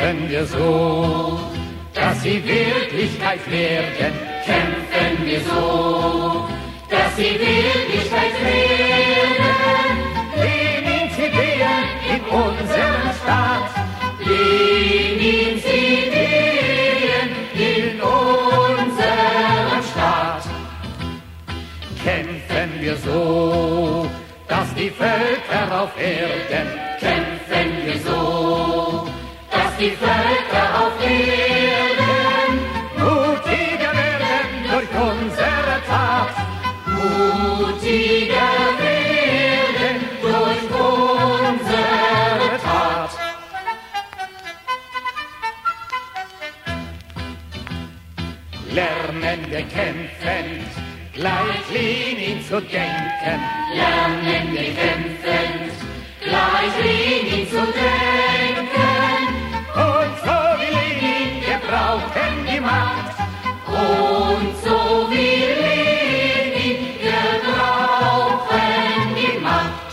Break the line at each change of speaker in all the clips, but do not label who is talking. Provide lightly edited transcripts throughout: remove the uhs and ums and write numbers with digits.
Kämpfen wir so, dass sie Wirklichkeit werden.
Kämpfen wir so, dass sie Wirklichkeit werden.
Lenins Ideen in unserem Staat.
Lenins Ideen in unserem Staat.
Kämpfen wir so, dass die Völker auf Erden.
Kämpfen wir so, dass die Völker auf Erden
mutiger werden durch unsere Tat.
Mutiger werden durch unsere Tat.
Lernen wir kämpfend, gleich Lenin zu denken.
Lernen wir kämpfend, gleich Lenin zu denken.
Und so wie Lenin, wir brauchen die Macht.
Und so wie Lenin, wir brauchen die Macht.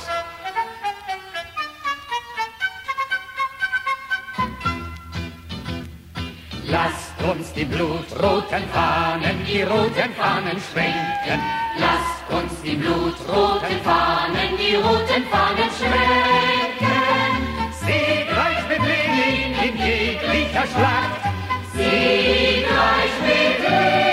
Lasst uns die blutroten Fahnen, die roten Fahnen schwenken.
Lasst uns die blutroten Fahnen, die roten Fahnen schwenken.
Siegreich mit Lenin in jeglicher Schlacht.
Siegreich mit Lenin.